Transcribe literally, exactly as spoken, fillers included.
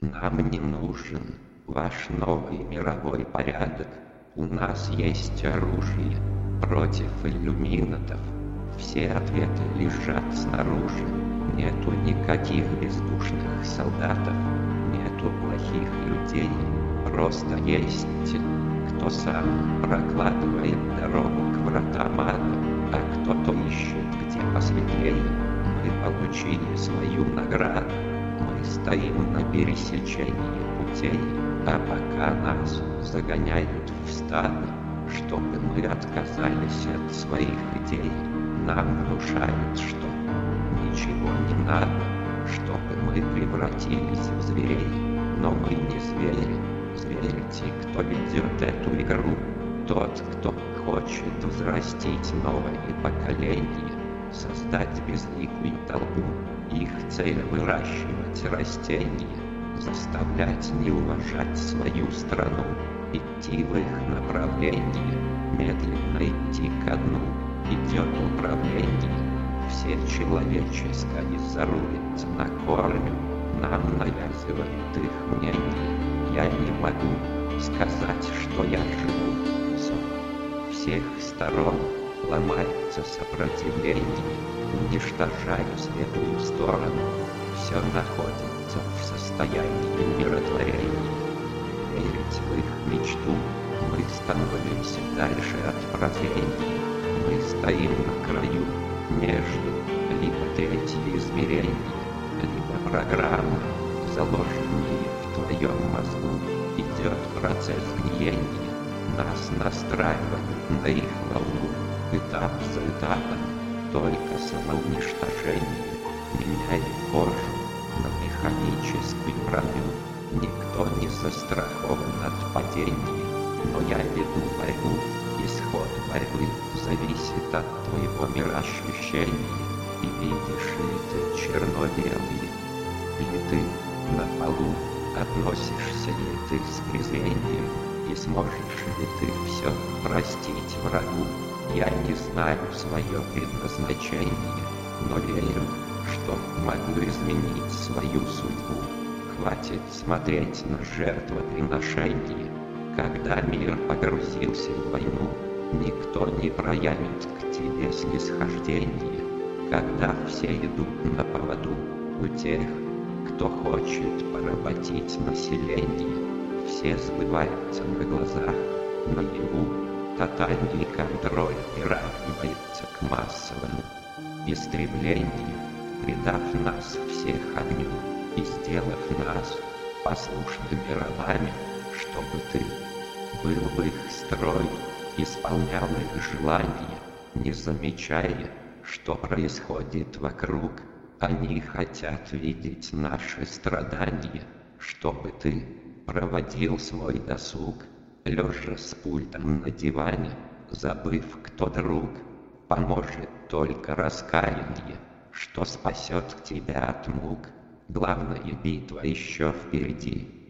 Нам не нужен ваш новый мировой порядок. У нас есть оружие против иллюминатов. Все ответы лежат снаружи. Нету никаких бездушных солдатов. Нету плохих людей. Просто есть те, кто сам прокладывает дорогу к вратам ада, а кто-то ищет, где посветлее. Мы получили свою награду. Мы стоим на пересечении путей, а пока нас загоняют в стадо, чтобы мы отказались от своих идей, нам внушают, что ничего не надо, чтобы мы превратились в зверей. Но мы не звери. Звери те, кто ведет эту игру, тот, кто хочет взрастить новое поколение, создать безликую толпу. Их цель — выращивать растения, заставлять не уважать свою страну, идти в их направлении, медленно идти ко дну. Идет управление, все человеческое зарует на корню, нам навязывают их мнение. Я не могу сказать, что я живу со всех сторон. Ломается сопротивление, уничтожаю светлую сторону. Все находится в состоянии умиротворения. Верить в их мечту, мы становимся дальше от прозрения. Мы стоим на краю, между либо третье измерение, либо программы, заложенные в твоем мозгу. Идет процесс гниения, нас настраивают на их волну. Этап за этапом, только самоуничтожение меняет кожу на механическую броню. Никто не застрахован от падения, но я веду борьбу. Исход борьбы зависит от твоего мироощущения. И видишь ли ты черно-белые плиты на полу? Относишься ли ты с презрением? И сможешь ли ты все простить врагу? Я не знаю свое предназначение, но верю, что могу изменить свою судьбу. Хватит смотреть на жертвоприношение. Когда мир погрузился в войну, никто не проявит к тебе снисхождение. Когда все идут на поводу у тех, кто хочет поработить население, все сбываются на глазах, наяву. Тотальный контроль приравнивается к массовому истреблению, предав нас всех огню и сделав нас послушными рабами, чтобы ты был в их строе, исполнял их желания, не замечая, что происходит вокруг. Они хотят видеть наши страдания, чтобы ты проводил свой досуг, лежа с пультом на диване, забыв, кто друг. Поможет только раскаяние, что спасет тебя от мук. Главная битва еще впереди.